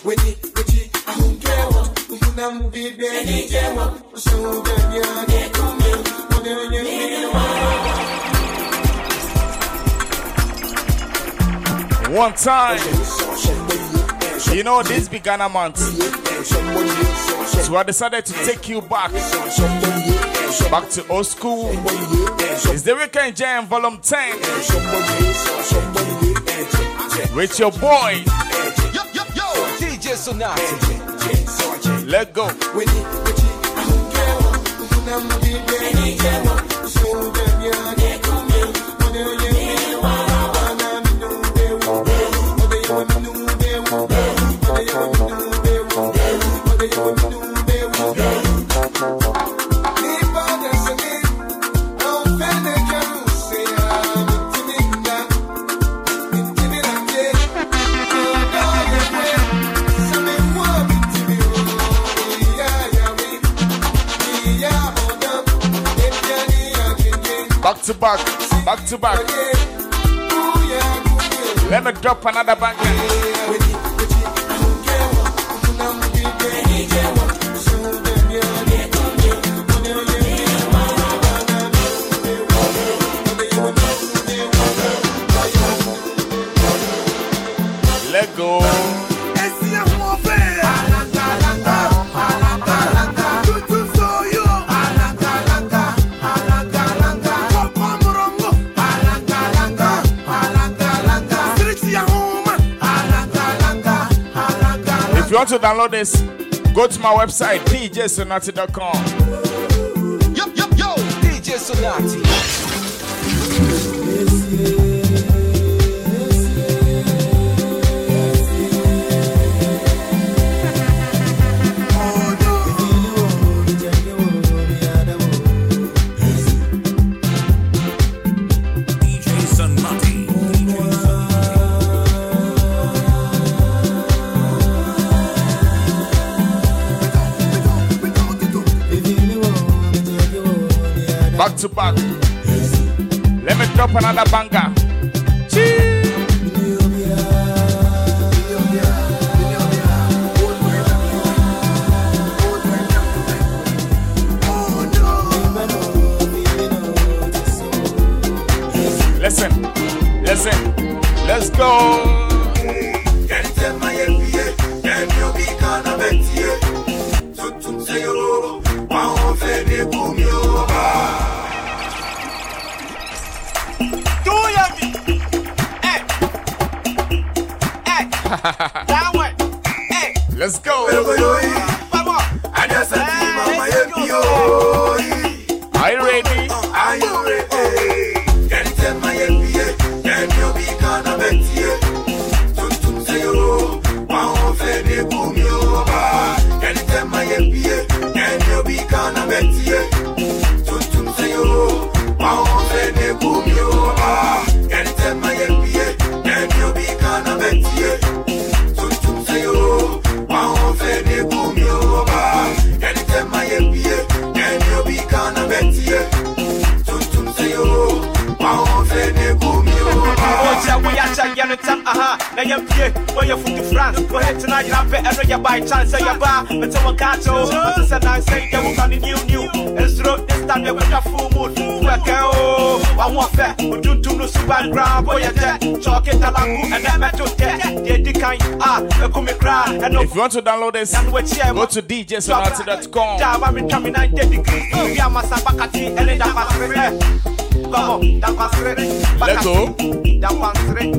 One time, you know this be Ghana month, so I decided to take you back to old school. It's the Weekend Jam Volume 10 with your boy DJ Sonati. Let go. Back to back. Let me drop another banger. Let go. If you want to download this, go to my website, djsonati.com. Yo, DJ Sonati. Back to back. Let me drop another banger. Listen, let's go. Let's go. Are you ready? Are you ready? Can you tell my NBA? Can you be gonna bet you? Tum say you, wow, fede boom you ba. Can you tell my NBA? Can you be gonna bet you? Tum say you, wow, fede boom you ba. Can you tell my NBA? Can you be gonna bet you? Tum say you, wow, fede boom you ba. Can you tell my NBA? Can you be gonna bet you? Now you're here, when you're from France, go ahead tonight, you're better, you're by chance, say you're bar, but someone can't show. I said, I say, they will come in new, and through this time, they will have full mood. I want that, but you do no super ground, boy, you're dead. Chalk it along, and that metal dead. They kind, come and cry. If you want to download this, go to djsonati.com. I'm becoming 90 degrees. We are my sabakati, and then that was come on, that was let's go. That was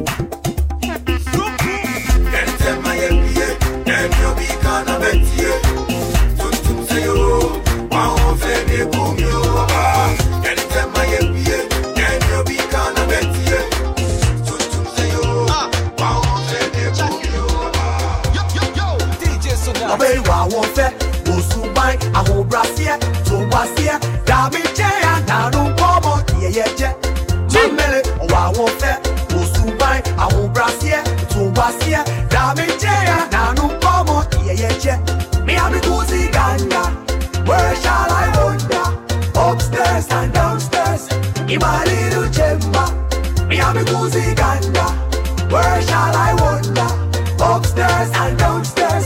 Can you tell my NBA? Can you be gonna bet you? Tum say you, wow, fede boom you ba. Can you tell my NBA? Can you be gonna bet you? Tum say you, wow, fede boom you ba. Yo, DJ Sonati. Obey wa won fe, go subai, aho brasia, to wasia, da mi je na no pomo, ye. Mamele wa won fe, go subai, aho brasia, to wasia, da mi je na no pomo, ye. Me am Gucci Ganga, where shall I wander? Upstairs and downstairs, in my little chamber. Me am Gucci Ganga, where shall I wander? Upstairs and downstairs.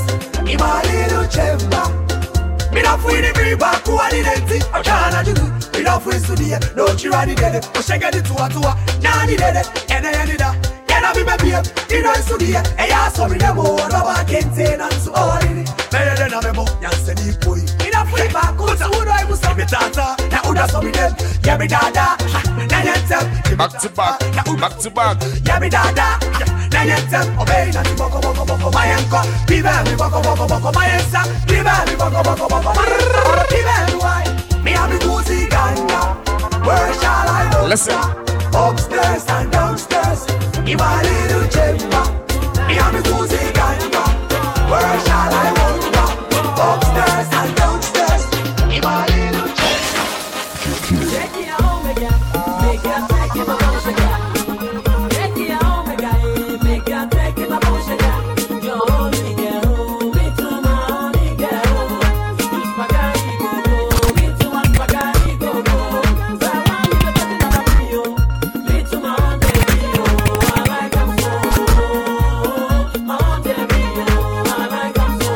Nyanidenti, Ochana Judu, enough with Sudia, no Chirani did it, or Shaggy to Atua, Nani did it, and I ended up. I'll be baby, Dino Sudia, and I saw me the more, I can't say and so on. Better than a memo, Yanseni Pui. Enough with my goods, I would I was some Tata, now would I saw me them, Yabby Dada, back to back, back to back. Yabby Dada, Nayatem, obey Nancy Boko Boko Boko, my uncle, be very Boko Boko Boko, my answer, be very Boko Boko Boko, be very why. Me have a goosey ganga, where shall I go? Listen. Upstairs and downstairs, in my little chamber. Me have a goosey ganga, where shall I go? Upstairs and downstairs, in my little chamber. Take it home again, make it take it my motion again. Take it home again, make it take it my motion again. Your only girl, me to my only girl. You spaghetti go, me to my spaghetti go. But why you getting up to you? Me to my own baby, I like them so. My own baby, I like them so.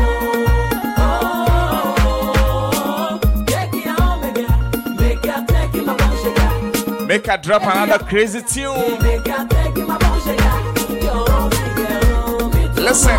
Take it home again, make it take it my motion again. Make her drop another crazy tune. Listen.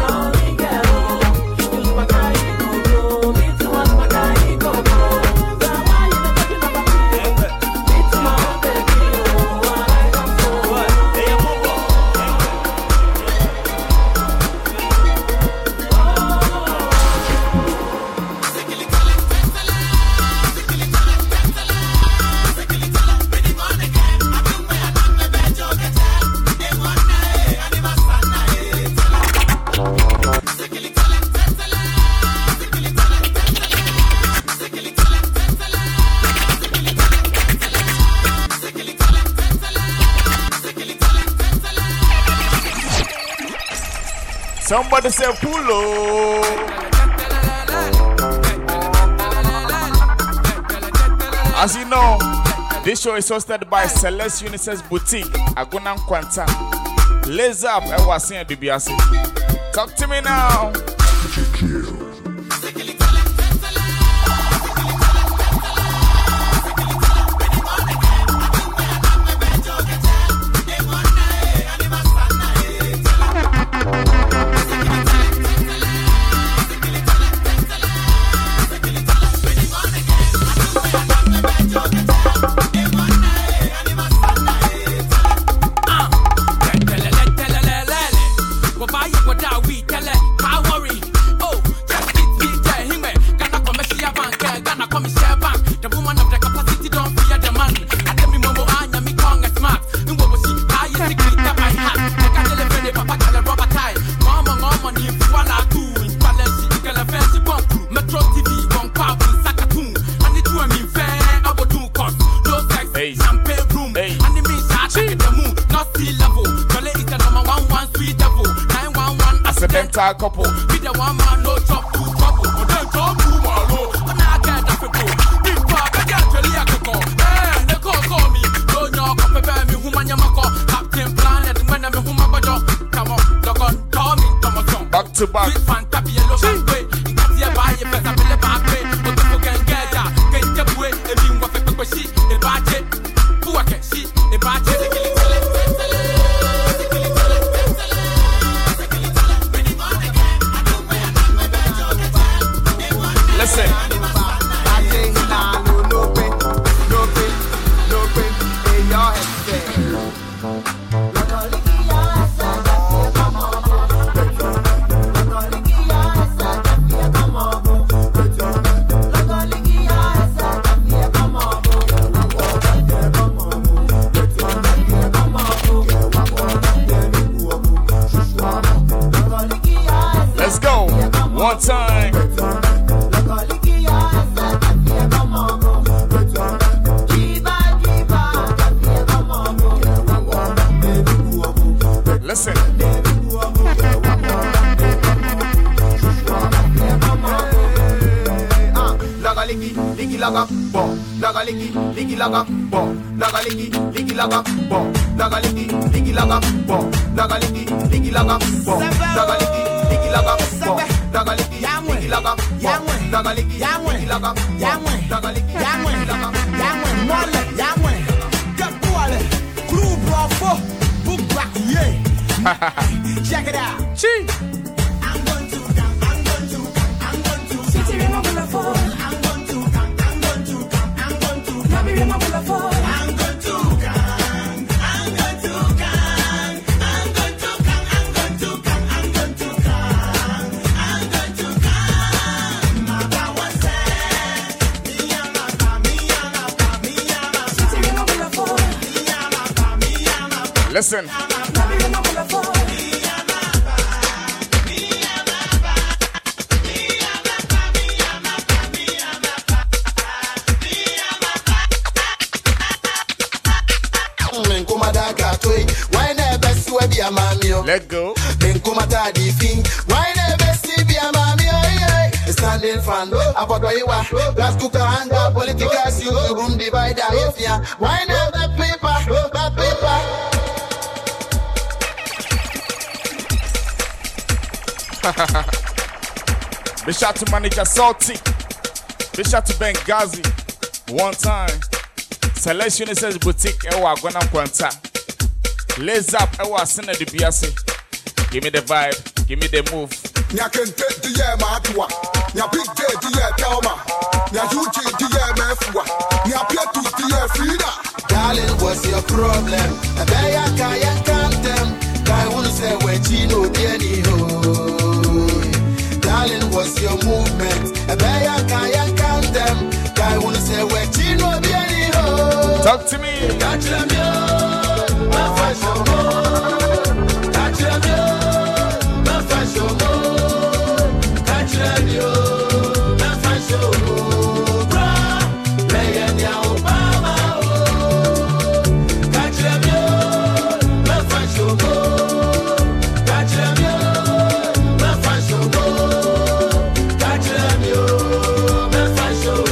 Somebody say pulo. As you know, this show is hosted by Celeste Unisex Boutique, Aguna Kwanta. Lays up and was seeing DBS. Talk to me now. Couple. Be the one man, no chop, two trouble. But then talk to Malo. I'm not getting that people. Big pop, I can't tell you I could call. Hey, they call me. Don't know, prepare me, who man you call. Captain Planet, when I'm whom I got. Come on, look on, call me, Thomas. Back to back. Big fan, tap you, look at way. You got your buy, you better be the back way. But you can get that. Get the way, if you want to pick a sheet, a budget. Who I can see, a budget. Listen. Let's go. One time. Listen. Laga ligi laga bom. Laga ligi laga bom. Laga ligi laga bom. Laga ligi laga bom. Laga ligi laga bom. Laga ligi laga bom. Laga ligi laga bom. Check it out. Chee. I'm going to City Remember for. I'm going to Nabi Remember for. I'm going to Listen. Let go. Standing fan, about where you are. Glass cooker, anger, political, you room divider. Why never paper? Big shout to manager Salty. Big shout to Benghazi. One time. Selection says boutique. Ewa Gwana Kwanta. Lays up. Ewa Sena de Biase. Give me the vibe. Give me the move. Nya kente diye matua. Nya big day diye telma. Nya huge diye mefua. Nya pietu diye frida. Darling, what's your problem? I bet I can't count them. I wanna say where Chino Diego. Darling, what's your movement? I bet I can't count them. I wanna say where Chino Diego. Talk to me. Catch them, yo. My fashion, catch them, yo. My fashion, catch them, yo. My fashion, play and yow, mama. Catch them, yo. My fashion, catch them, yo. My fashion, catch them, yo. My fashion,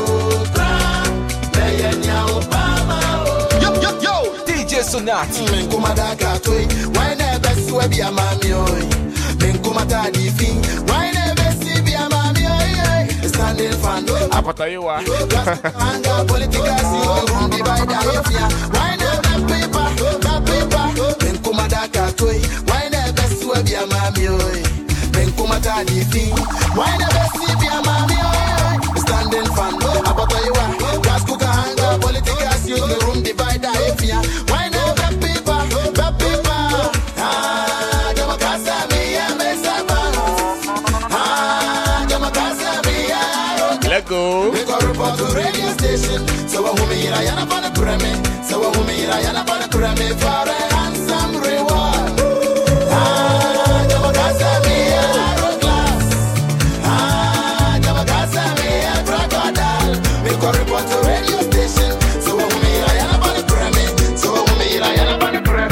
play and yow, mama. Yo, DJ Sonati. Menkumadaka toy, why never swear be a mammy oi? Menkumata di fin, why never see be a mammy oi? Standing fan, Apatayiwa. anger, political, see room divider. Why never paper? Menkumadaka toy, why never swear be a mammy oi? Menkumata di fin, why never see be a mammy oi? Standing fan, Apatayiwa, gas cooker, anger, political, see room divider. Why never paper? Let go. We got report to radio station. So a woman I am upon the pyramid. So a woman I am upon the pyramid for a handsome reward. We got report to radio station. So a woman I am upon the pyramid. So a woman I am upon the pyramid.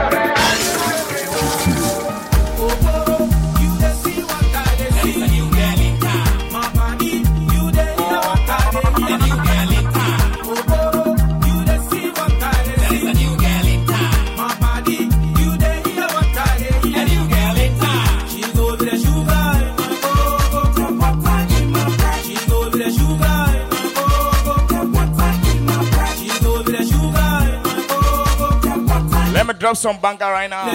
Let me drop some banger right now.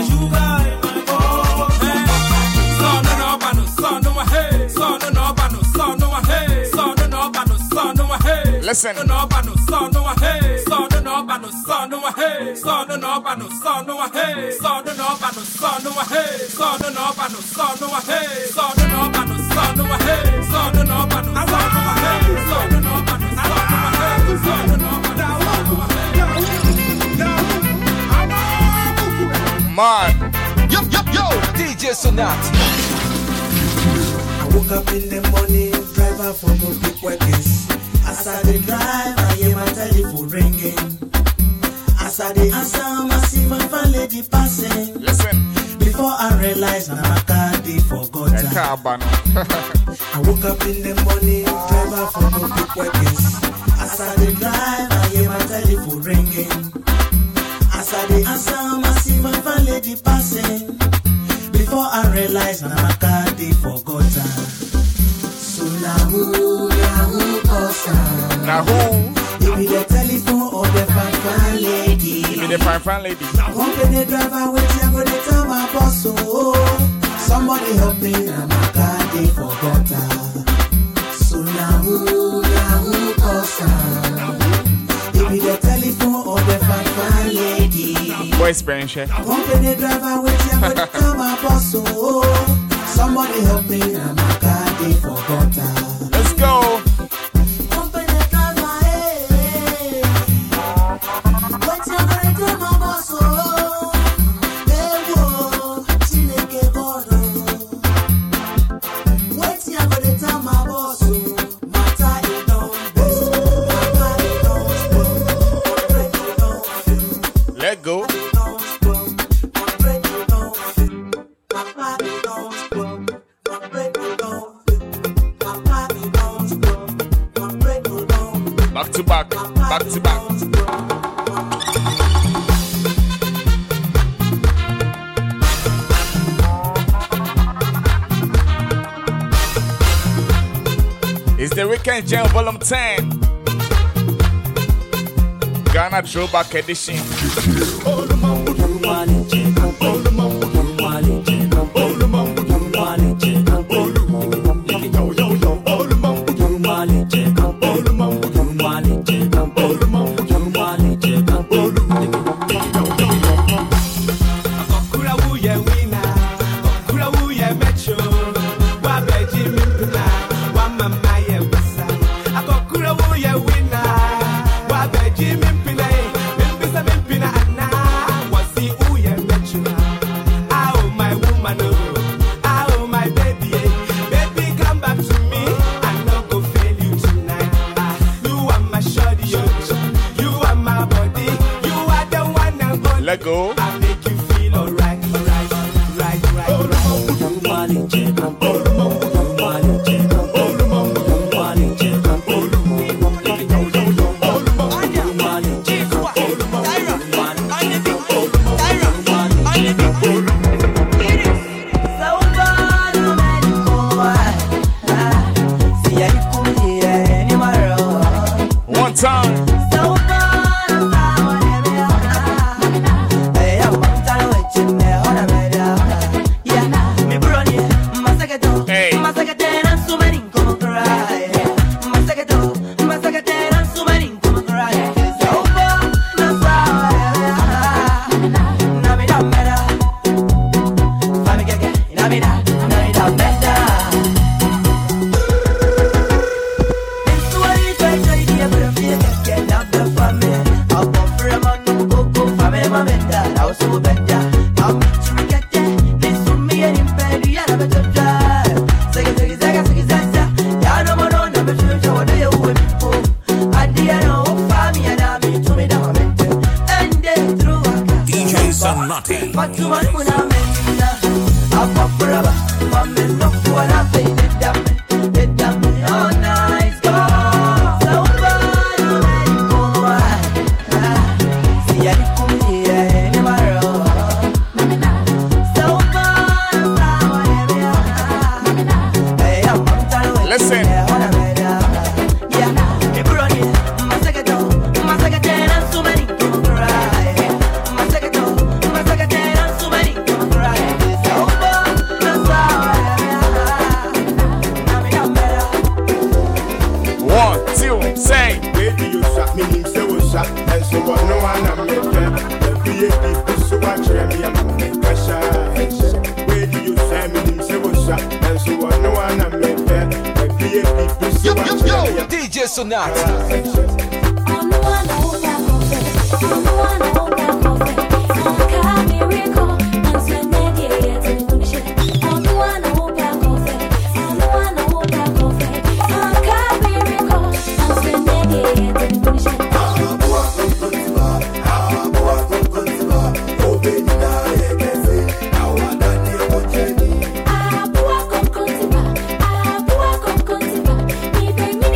Listen. Man. Yo, DJ Sonati. I woke up in the morning, driver for go pick workers. As I dey drive, I hear my telephone ringing. As I dey answer, I see my fine lady passing. Listen. Before I realize, I'm a car they forgot her. I woke up in the morning, driver for go pick workers. As I dey drive, I hear my telephone ringing. As I dey answer, I see my fine lady passing. Before I realize, I'm a car they forgot her. So now Now who? You be the telephone or the fine lady. You be the fine lady. Company driver waiting, I'm gonna tell my boss. Oh, somebody help me, I'm a candy for butter. So now who calls her? You be the telephone or the fine lady. Voice bench. Company driver waiting, I'm gonna tell my boss. Oh, somebody help me, I'm a candy for butter. Let's go. Let go. Back to back, back to back. It's the Weekend Jam Volume 10. Ghana Throwback Edition. Let go. I make you feel alright, right. One time. DJ Sonati.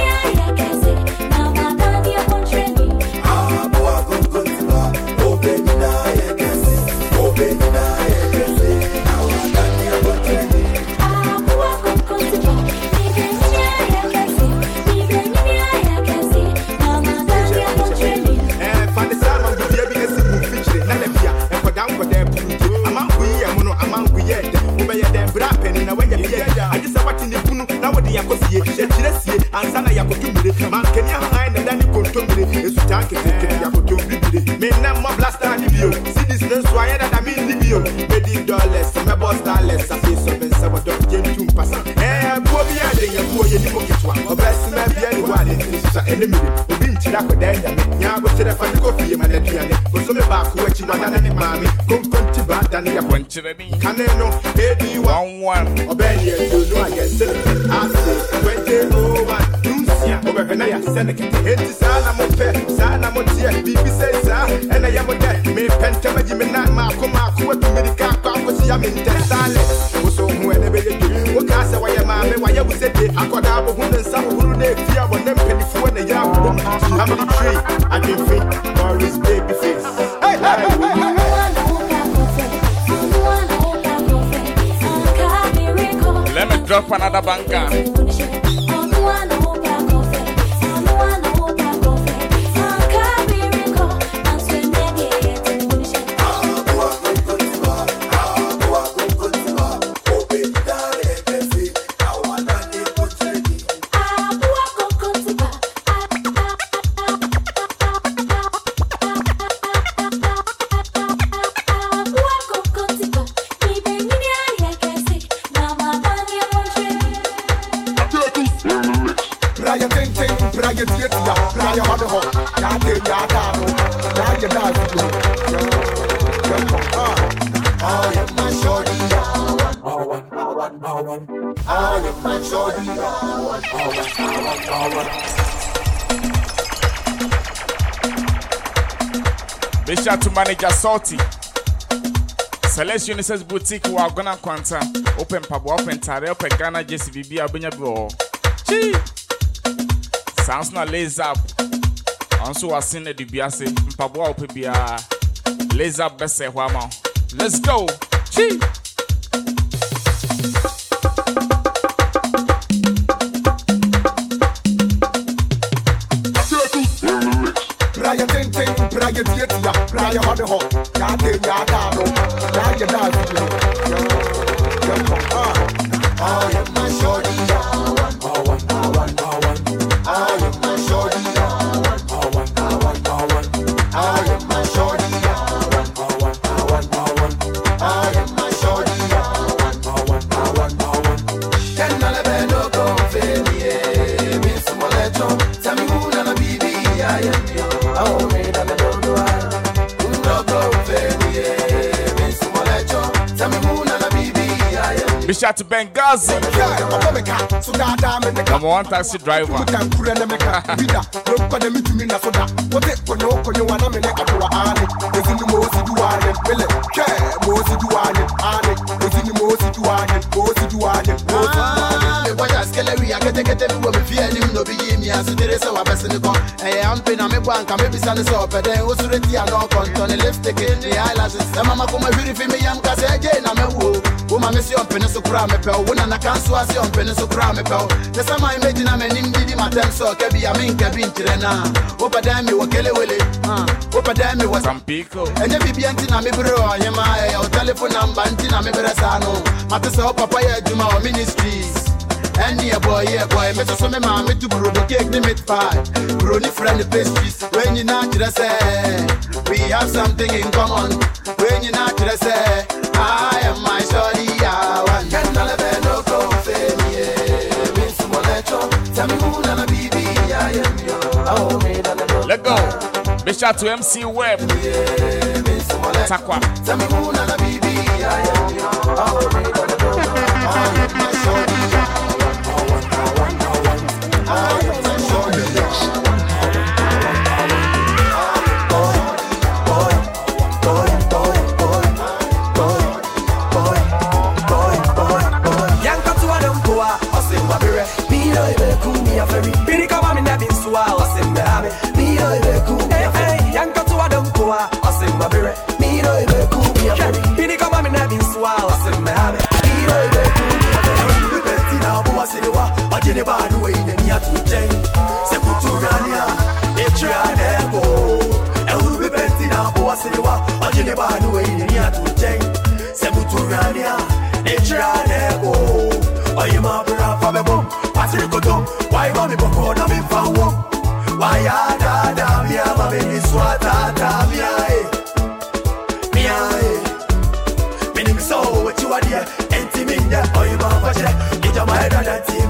Baby see, and Sana Yakutumide, Man Kenya Hine, and then you contumide, is Tanki, Yakutumide. Men Nama Blaster Libio, see this name, so I had a mean Libio, $20, my boss dollars, I say something, some of them came to pass. Eh, Bobby, I think you're poor, you pocket one, or best man, be anyone in this enemy, who been to that with them, Yago to the fan coffee, and then was on the back, which you want any mammy, come to bad than you went to me. Caneno, 81, or Benny, you know I guess it. I say, 20 Lucia, over Venaya, Seneca, Sana Mope, Sana Motia, BB says, and I am a dead, may Pentama Jimena, Marcoma, who to Medica, was Yamin Testale, was so whenever you do. What can I say, why am I, why you said, I got out of women, some who they fear when them penny for the young woman. How many tree? I can think, Morris baby face. Let me drop another banker. Big shout to manager Salty. Celeste Unisex Boutique wa gonna kwanta. Open pub, open tare, open Ghana JCBB abunya bo. Chi. Sounds na lays up. Also was seen the Biase. Mpabwa open bia. Lays up best say wama. Let's go. Chi. Raya hot the hot, Yade Yadano, Raya Dadu. I am my shorty, I am my shorty, I am my shorty, I am my shorty. Can I let no go failure? Miss Moleto, tell me who na baby I am. Oh, me na the Big shout to Benghazi. Number one taxi driver. So cram me pel, when I can't swat on penny so cram me pel. The same I imagine I'm an indie, my time so can be a min cabin trena. Opa damn you, Kelly Willie, Opa damn you was some pico. And if you be antina me bro, I am my telephone number, antina me brasano. Matasa Papaya Juma Ministries. And yeah, boy, Mr. Some mammy to brew the cake, the meat pie. Brony friend the pastries. When you're not to say, we have something in common. When you're not to say, I am my shorty. Let go. Big shout to MC Web. Takwa. Why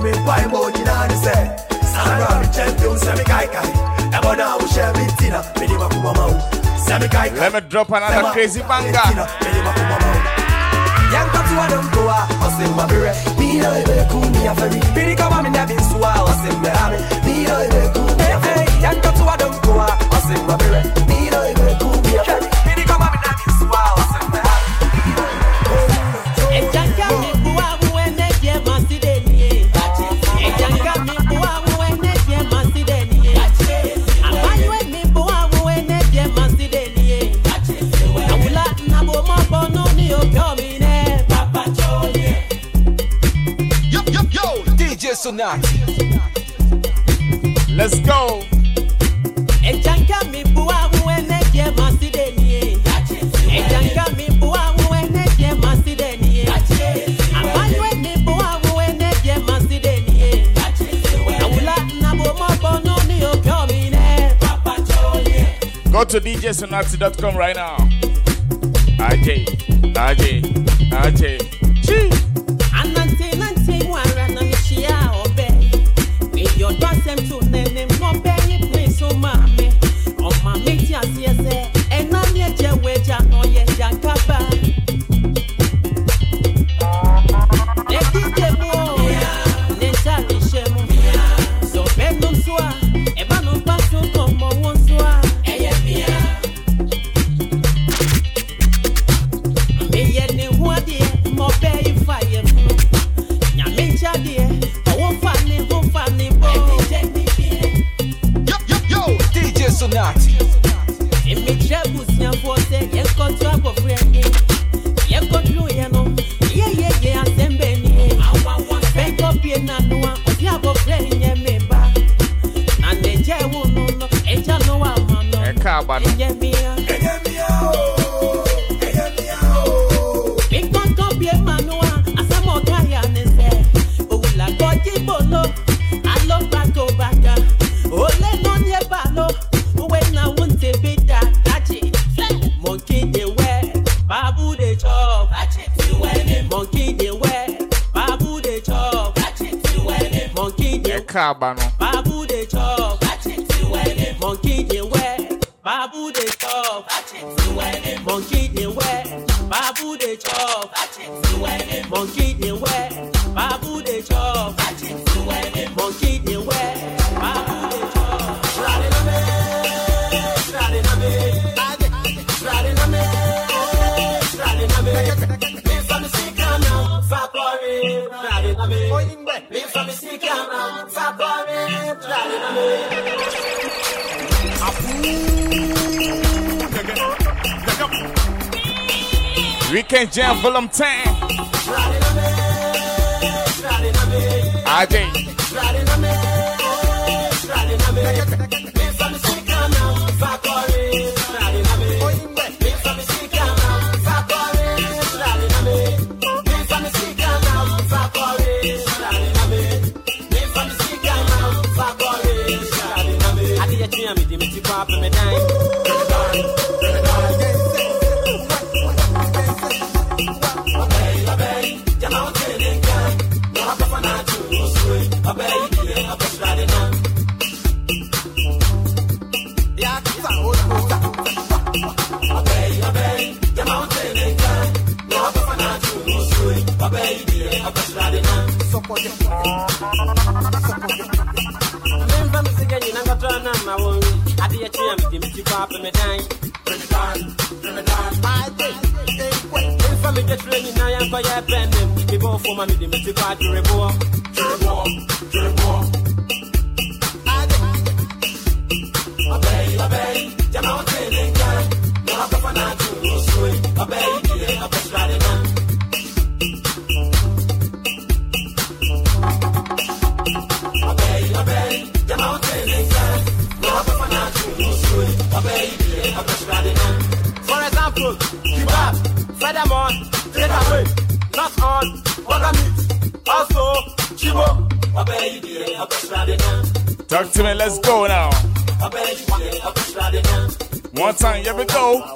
me why more than I say. Sandra, me champion, semi kai kai. Ebo na we share me tina, me di makuma mau. Semi kai kai. Let me drop another crazy banger. Me di makuma mau. Yang katu adam koa, osim mabire. Me no ebe kumi aferi. Bidi kama me nebi suwa, osim me ame. Me no ebe kumi aferi. Yang katu adam koa, osim mabire. Me no ebe kumi aferi. Bidi kama me nebi suwa, osim me ame. Ejanga mi buwa uene je masideni. Ejanga mi buwa uene je masideni. Abaywe mi buwa uene je masideni. Awula na bo mo bono ni okomine. Papa Jolie. Yo, DJ Sonati. Let's go. Ejanga mi buwa uene je masideni. Ejanga mi buwa uene je masideni. Abaywe mi buwa uene je masideni. Awula na bo mo bono ni okomine. Papa Jolie. Go to djsonati.com right now. RJ. Gee. Anante wara na mishia obe. With your dwasem to nene mobe ni prince o mame. O mame ti asiese. Ena mi eje weja no ye jankaba. Ekike mo. Nenta rishemu. So benu swa. Eba no pasu komo won swa. Eye mia. Meye ni huadi mobe ifaye fu. Nyame chadie. Owo fani bo. Yo, DJ Sonati. Imichebu sinyafose yekotu abo friendly. Yekotu yeno. Ye asembeni. Benko pie na nuwa. Odi abo friendly nye meba. Na neje wununo. Eja no wa mano. Ekabano. Enye mia. Benko pie manuwa. Asamo kaya nese. Owula goji bolo. Alo bato baka. Ole no nye balo. Uwe na wunte bida. Tachi. Monkey de we. Babu de chop. Monkey de we. Babu de chop. Monkey de Ekabano. Babu de chop. Monkey de we. Babu de chop. Monkey de we. Babu de chop. Monkey de we. Babu de chop. Monkey de we. Babu de chop. Weekend Jam Volume 10. RJ. For example, kebab, furthermore, take away, not on, what meat, also, chibo. Talk to me, let's go now. One time, here we go.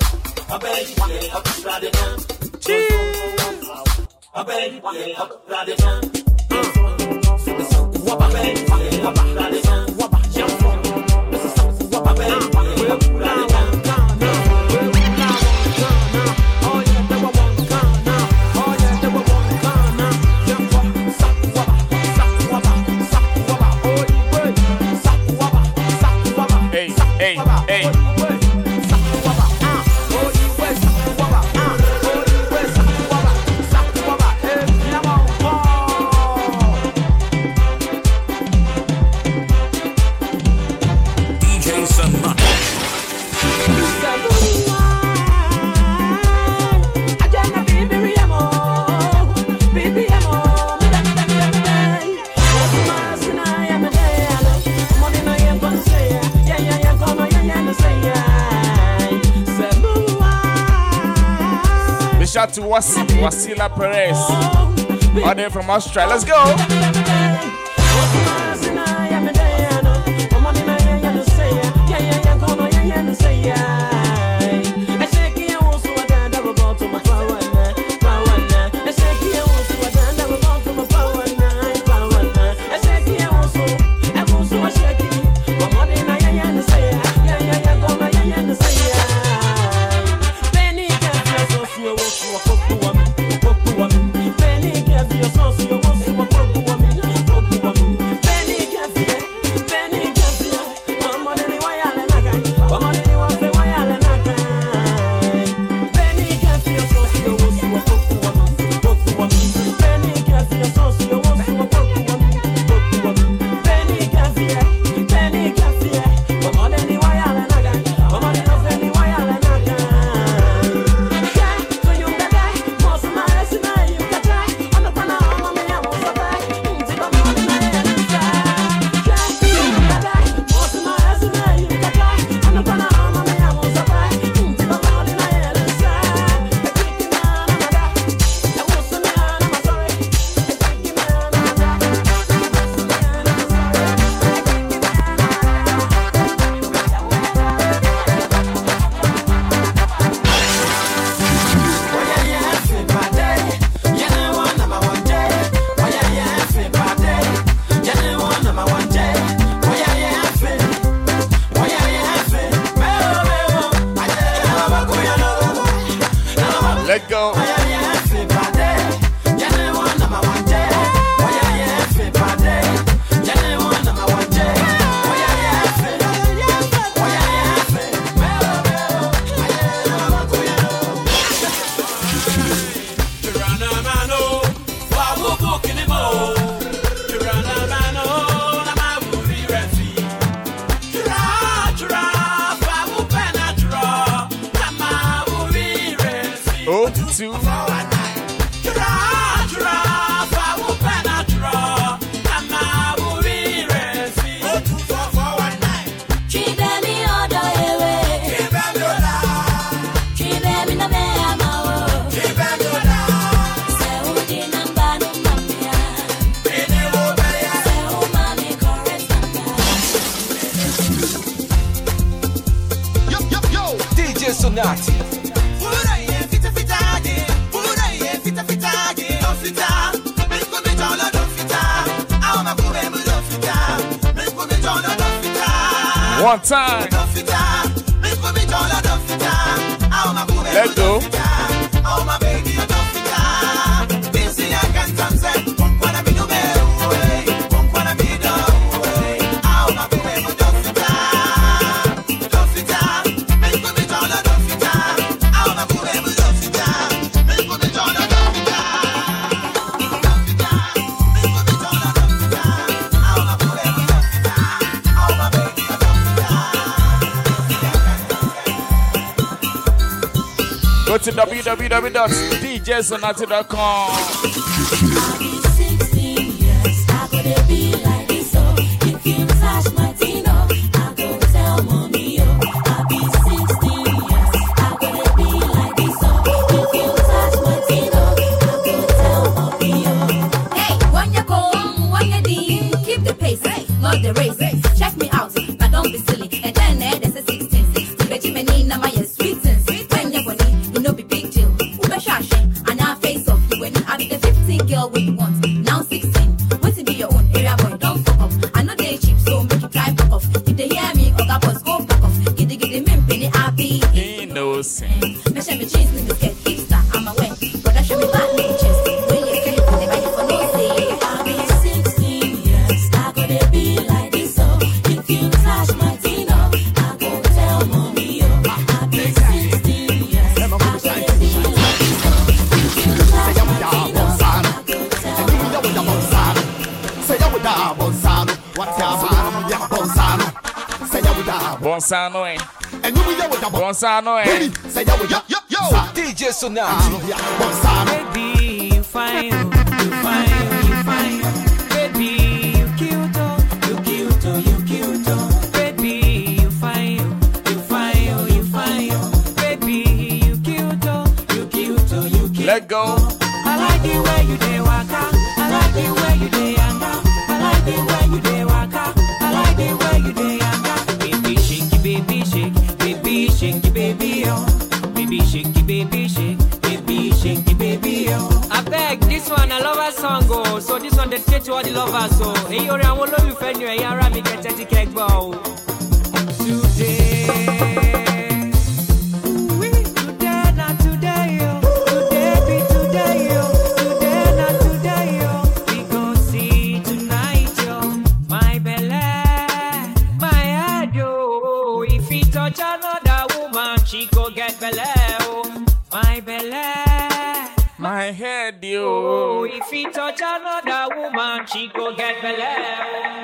Cheers. shout to Wasila Perez. All day from Australia. Let's go. Let go. One time. Let go. Go to www.djsonati.com. Keep the pace, not the race. Check me out, but don't be silly. And then there's a 16. But you may need my sweet sense. No be big deal. Ube shash, and our face off. You went out the 15 girl what you want. Now 16. Wait to be your own area boy. Don't fuck up. I know they cheap, so make you try fuck off. If they hear me, or that boys go back off. Get the men penny happy. Innocent. Me show me cheese, me get hipster. I'm aware. But I show me back me chest. When you get for the body for no say. I'll be 16 years. I gotta be like this. So if you touch my Tino, I go tell mommy. I'll be 16 years. Bonsano, eh? Bonsano, eh? DJ Sonati. Baby, you fine, you fine, you fine. Baby, you cute, you cute, you cute. Baby, you fine, you fine, you fine. Baby, you cute, you cute, you cute. say to all the lovers, so hey, you're a wall of friend, you're a me get a cake bow. Today, not today, today be today, today, not today, we gon' see tonight, yo. My belly, my head, yo. If he touch another woman, she go get belly, oh. My belly, my head, yo. Oh, if he touch another woman, she go get belly, oh.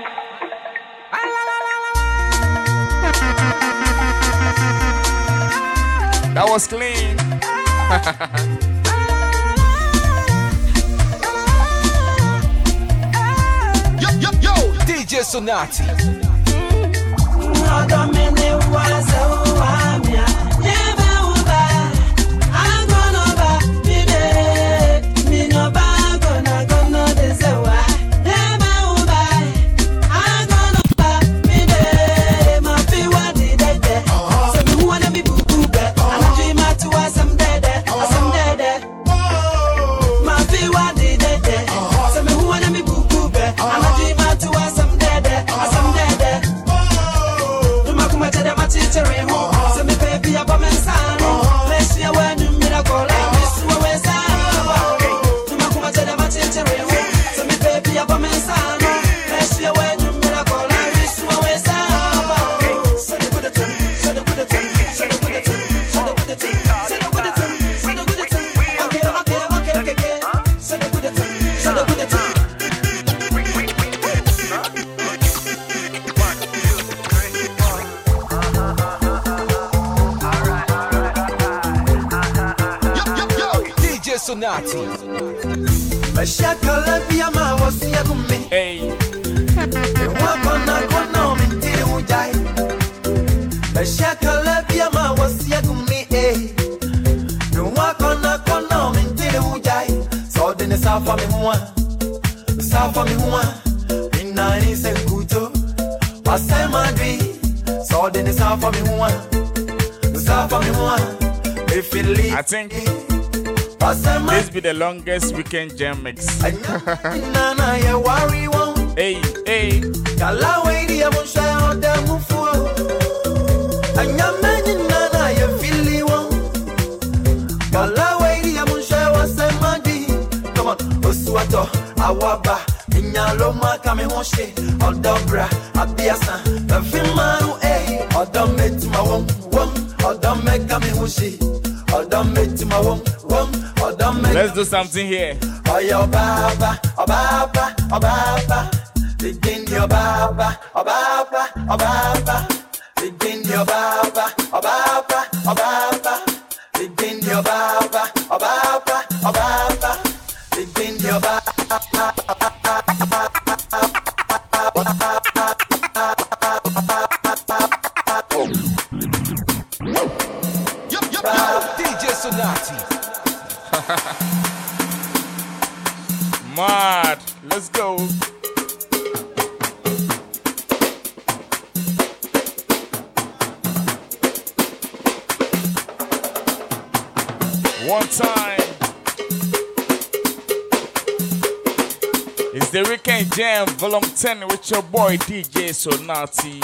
That was clean. Yo, DJ Sonati. Hey. I think this be the longest weekend jam mix. Hey, hey. Awaba, Inyaloma, Kamehoshe, Odobra, Abiasa, the Fimaru, Odomet, my wom, Odomet, Kamehoshe, Odomet, my wom, Odomet. Let's do something here. Oh, your baba, Obaba, Obaba, begin your baba, Obaba, Obaba, begin your baba, Obaba, Obaba, begin your baba, Obaba, Obaba, begin your baba. DJ Sonati. Mad. Let's go. One time. It's the Weekend Jam Volume 10 with your boy DJ Sonati.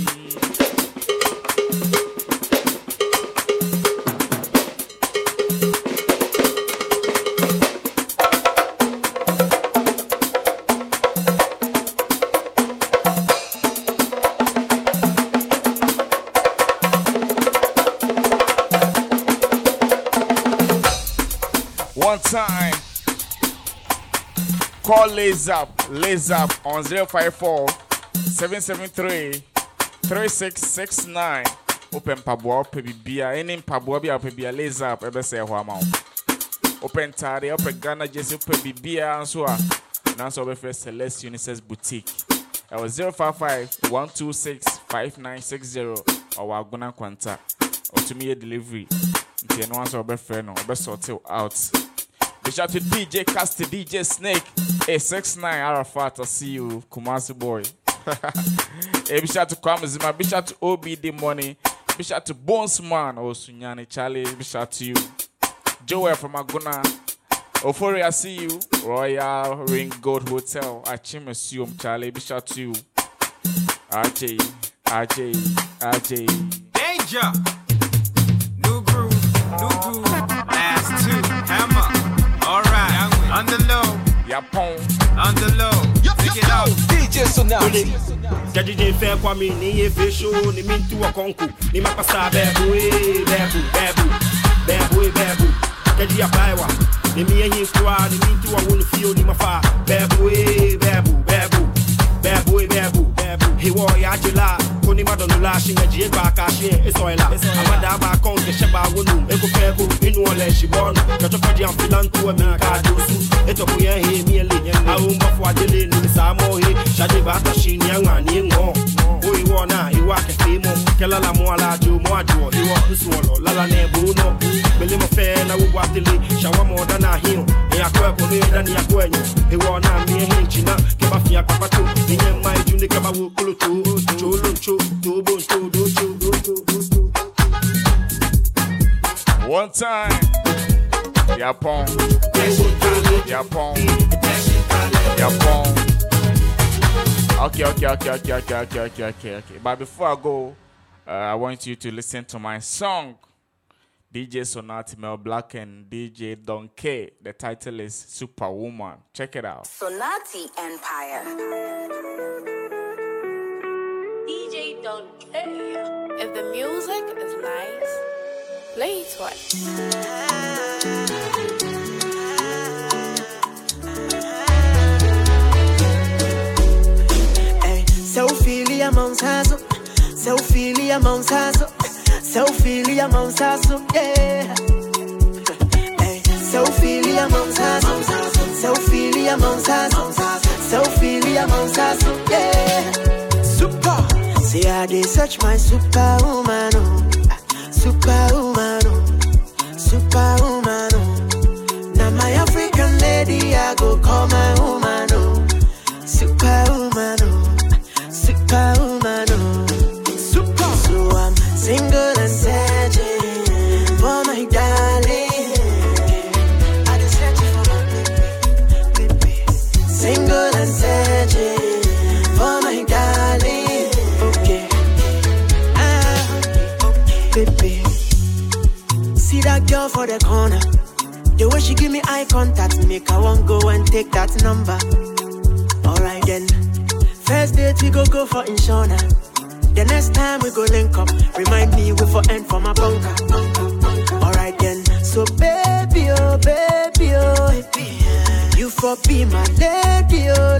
One time. Call Lays Up on 054 773 3669. Open Pabua, Pebia, any Pabua, Pebia, Lays Up, ever say Huama. Open Tari, Open Ghana, Jesse, Pebia, and so on. Now, so we first Celeste Unisex Boutique. I was 055 126 5960 or Waguna Quanta. Or to me a delivery. If no one's over friend or best sort out. Big shout to DJ Casty, DJ Snake, A69 Arafat, I see you, Kumasi boy. Big shout to Kwame Zima, big shout to OBD Money, big shout to Bones Man, oh Sunyani Charlie, big shout to you. Joel from Aguna, Ophoria, I see you. Royal Ring Gold Hotel. Achimasium, Charlie. Big shout to you. RJ. Danger. New groove. Last two. Hammer. Alright. On the low. Yapon. On the low. Take it out. DJ Sonati. Jadi fair kwa mi ni ye fisho ni mintu wa konku ni mapasa bebu. Jadi ya paiwa ni mi yin kwa ni mintu wa wonu fio ni mafa bebu. He wo ya jila koni madonu la shinga je ba ka shin esoila amada ba kon ke sheba wonu eko peko inu ole shibon kato kaji am filan tu mi ka dosu eto ku ye he mi ele awu mba fo adele ni sa mo he shade ba ta shin yan wa ni ngo o iwo na iwa ke fimo kala la mo ala ju mo aju iwo nsuolo lala ne buno bele mo fe na wo atele shawa mo da na hin e akwa ko ni da ni akwa enyo iwo na mi hin china ke ba fi apapa to ni nyem mai ju ne ke ba wo kulu to one time. Yapon. Okay. But before I go, I want you to listen to my song. DJ Sonati, Mel Black, and DJ Don K. The title is Superwoman. Check it out. Sonati Empire. DJ Don K. If the music is nice, play it twice. Selfilia Monsazo, Selfilia Monsazo, Selfilia Monsazo, yeah. Selfilia Monsazo, Selfilia Monsazo, Selfilia Monsazo, yeah. Super. See how they search my superwoman, oh. Superwoman, oh. Superwoman, oh. Now my African lady, I go call my woman, oh. Superwoman, oh. Superwoman, oh. Super. So I'm single and searching for my darling. I just searching for my baby. Single and searching for my darling. Okay. Baby. See that girl for the corner. The way she give me eye contact, make I want go and take that number. Alright then. First date we go for Inshona. The next time we go link up, remind me we for end for my bunker. Alright then. So baby, oh, you for be my lady, oh.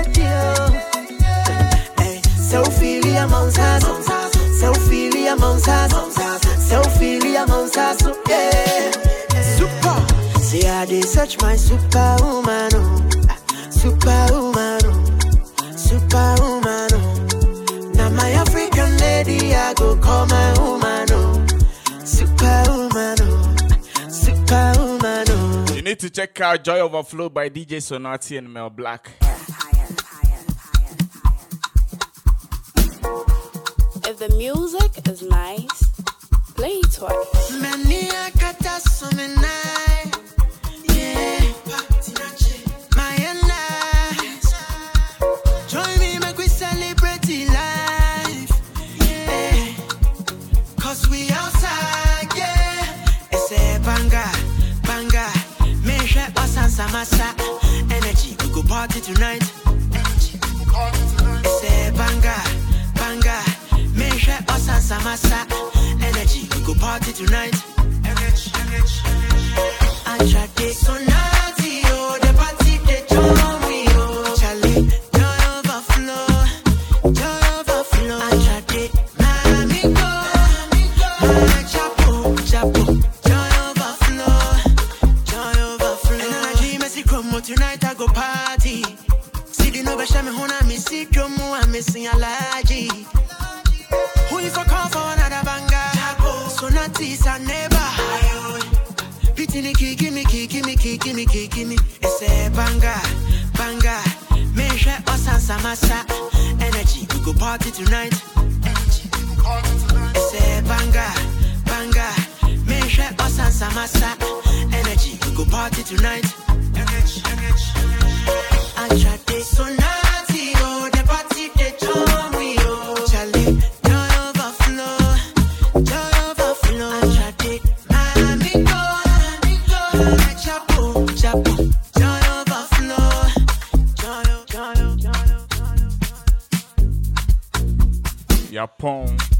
Hey, Selfilia Monsazo, Selfilia Monsazo, Selfilia Monsazo, yeah. Super. See how they search my superwoman, oh. Superwoman, oh. Superwoman, oh. Now my African lady, I go call my woman, oh. Superwoman, oh. Superwoman, oh. You need to check out Joy Overflow by DJ Sonati and Mel Black. If the music is nice, play it twice. Mania kata sumenai, yeah. My life, join me, make we celebrate life, yeah. 'Cause we outside, yeah. It's a banga, me share us and samasa. Energy, we go party tonight. It's a banga, me share us and samasa. Energy, we go party tonight. Anjade Sonati, oh, the party they join me, oh. Charlie, joy overflow. Anjade, mami go, my chapo, joy overflow. Energy, messy chromo tonight I go party. See the no besha me hona me see chromo I missing allergy. Who if I call for another banger? Sonati is a neighbor. Pitini kiki me. It's a banger. Me share us and samasa. Energy, we go party tonight. It's a banger. Me share us and samasa. Energy, we go party tonight. I tried this so naughty, oh, the party they join we, oh, Charlie, joy overflow. I tried it, Miami go, chapo, joy overflow, Yapon.